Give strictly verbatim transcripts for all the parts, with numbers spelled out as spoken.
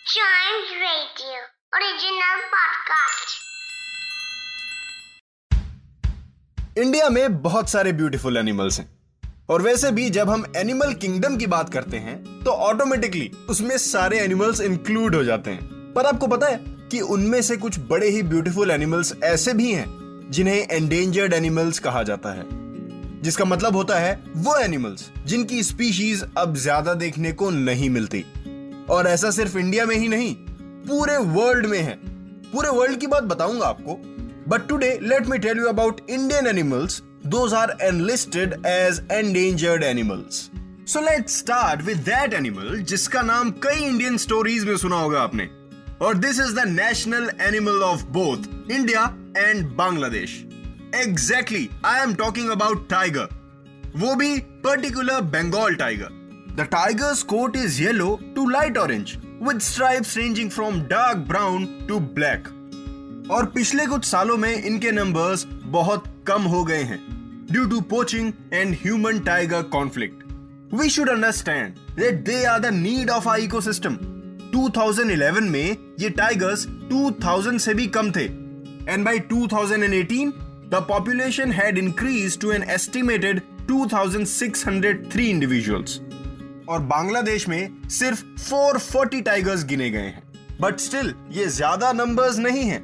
Chimes Radio original podcast. India में बहुत सारे ब्यूटीफुल एनिमल्स हैं और वैसे भी जब हम एनिमल किंगडम की बात करते हैं तो ऑटोमेटिकली उसमें सारे एनिमल्स इंक्लूड हो जाते हैं। पर आपको पता है कि उनमें से कुछ बड़े ही ब्यूटीफुल एनिमल्स ऐसे भी हैं जिन्हें एंडेंजर्ड एनिमल्स कहा जाता है, जिसका मतलब होता है वो एनिमल्स जिनकी स्पीशीज अब ज्यादा देखने को नहीं मिलती। और ऐसा सिर्फ इंडिया में ही नहीं, पूरे वर्ल्ड में है। पूरे वर्ल्ड की बात बताऊंगा आपको, but today let me tell you about Indian animals those are enlisted as endangered animals. So let's start with that animal जिसका नाम कई इंडियन स्टोरीज में सुना होगा आपने, और this is the national animal of both India and Bangladesh. Exactly, I am talking about tiger, वो भी particular Bengal tiger. The tiger's coat is yellow to light orange with stripes ranging from dark brown to black. और पिछले कुछ सालों में इनके numbers बहुत कम हो गए हैं due to poaching and human tiger conflict. We should understand that they are the need of our ecosystem. twenty eleven में ये टाइगर्स two thousand से भी कम थे, and by twenty eighteen the population had increased to an estimated two thousand six hundred three individuals. और बांग्लादेश में सिर्फ four forty tigers गिने गए हैं, बट स्टिल ये ज्यादा नंबर्स नहीं हैं।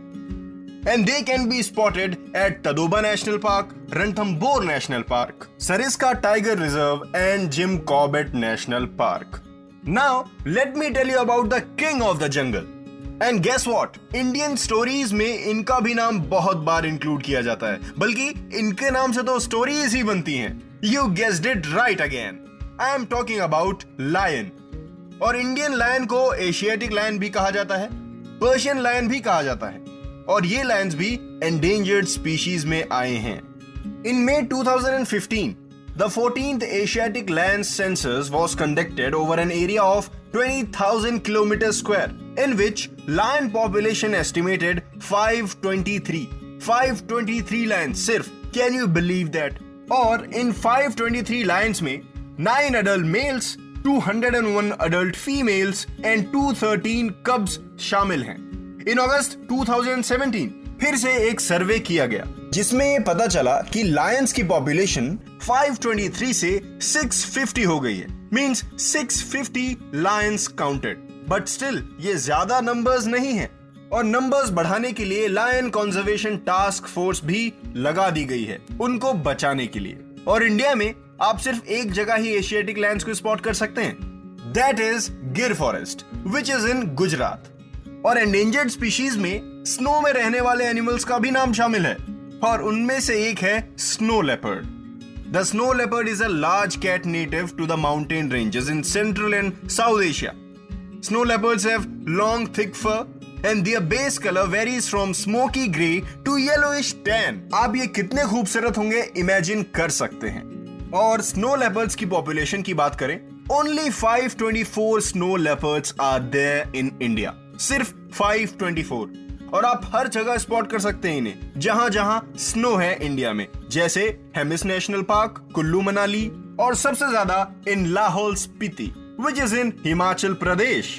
And they can be spotted at Tadoba national park, Ranthambore national park, Sariska tiger reserve and Jim Corbett national park. Now let me tell you about the king of the jungle. And guess what, Indian stories में इनका भी नाम बहुत बार include किया जाता है, बल्कि इनके नाम से तो स्टोरीज ही बनती हैं। You guessed it right again, I am talking about lion. और इंडियन लायन को एशियाटिक लायन भी कहा जाता है, पर्शियन लायन भी कहा जाता है, और ये लायंस भी एंडेंजर्ड स्पीशीज में आए हैं। इन May twenty fifteen, the fourteenth Asiatic Lion Census was conducted over an area of twenty thousand kilometers square, in which lion population estimated five twenty-three. five twenty-three lions सिर्फ, can you believe that? और इन five twenty-three lions में nine adult males, two hundred one adult females and two hundred thirteen cubs शामिल हैं। इन अगस्त twenty seventeen फिर से एक सर्वे किया गया जिसमें ये पता चला कि लायंस की पॉपुलेशन five twenty-three से six fifty हो गई है, means six fifty lions counted. But still ये ज्यादा नंबर्स नहीं है, और नंबर्स बढ़ाने के लिए लायन कंजर्वेशन टास्क फोर्स भी लगा दी गई है उनको बचाने के लिए। और इंडिया में आप सिर्फ एक जगह ही एशियाटिक लायंस को स्पॉट कर सकते हैं, that is Gir forest which is in Gujarat. और एंडेंजर्ड स्पीशीज में स्नो में रहने वाले एनिमल्स का भी नाम शामिल है, और उनमें से एक है snow leopard. The snow leopard is a large cat native to the mountain ranges in central and south Asia. Snow leopards have long thick fur and their base colour varies from smoky grey to yellowish tan. आप ये कितने खूबसूरत होंगे imagine कर सकते हैं। और snow leopards की पॉपुलेशन की बात करें, only five twenty-four snow leopards are there in India, सिर्फ five twenty-four। और आप हर जगह स्पॉट कर सकते हैं इन्हें जहां जहां स्नो है इंडिया में, जैसे हेमिस नेशनल पार्क, कुल्लू मनाली, और सबसे ज्यादा in Lahaul Spiti which is in Himachal Pradesh.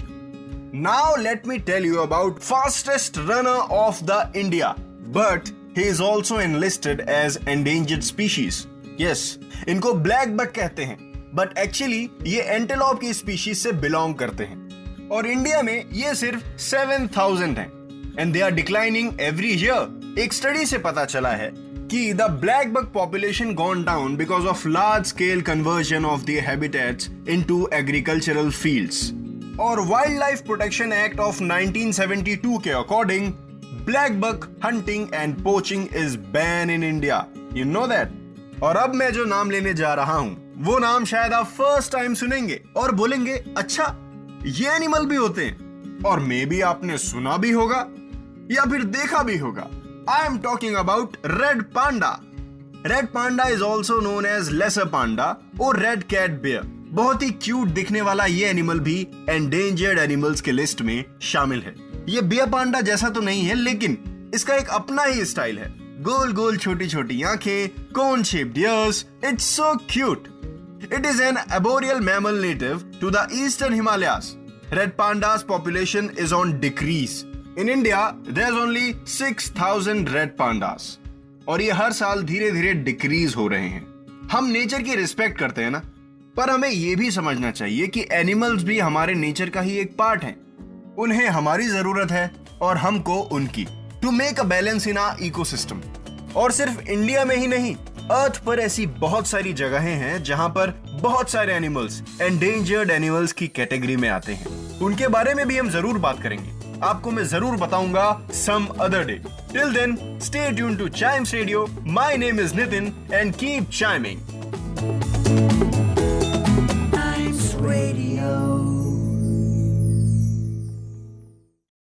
Now let me tell you about fastest runner of the India, but he is also enlisted as endangered species. Yes, इनको ब्लैक बक कहते हैं, बट एक्चुअली ये antelope की species से belong करते हैं, और India में ये सिर्फ seven thousand हैं, and they are declining every year. एक स्टडी से पता चला है कि the black buck population gone down because of large scale conversion of the habitats into agricultural fields. और wild life protection act of nineteen seventy-two के according black buck hunting and poaching is ban in India. You know that. और अब मैं जो नाम लेने जा रहा हूं वो नाम शायद आप फर्स्ट टाइम सुनेंगे और बोलेंगे, अच्छा ये एनिमल भी होते हैं, और मे बी आपने सुना भी होगा या फिर देखा भी होगा। I am talking about red panda. Red panda is also known as lesser panda और रेड कैट बियर। बहुत ही क्यूट दिखने वाला ये एनिमल भी एंडेंजर्ड एनिमल्स के लिस्ट में शामिल है। ये बियर पांडा जैसा तो नहीं है, लेकिन इसका एक अपना ही स्टाइल है। गोल गोल छोटी छोटी आंखें, cone shaped ears, it's so cute. It is an arboreal mammal native to the eastern Himalayas red pandas population is on decrease. In India there is only six thousand red pandas और ये हर साल धीरे धीरे decrease हो रहे हैं. हम nature की रिस्पेक्ट करते हैं ना, पर हमें यह भी समझना चाहिए कि एनिमल्स भी हमारे नेचर का ही एक पार्ट हैं. उन्हें हमारी जरूरत है और हमको उनकी. To make a balance in our ecosystem. और सिर्फ इंडिया में ही नहीं, अर्थ पर ऐसी बहुत सारी जगहें हैं जहां पर बहुत सारे एनिमल्स एंडेंजर्ड एनिमल्स की कैटेगरी में आते हैं. उनके बारे में भी हम जरूर बात करेंगे. आपको मैं जरूर बताऊंगा some other day. Till then, stay tuned to chimes radio. My name is Nitin and keep chiming.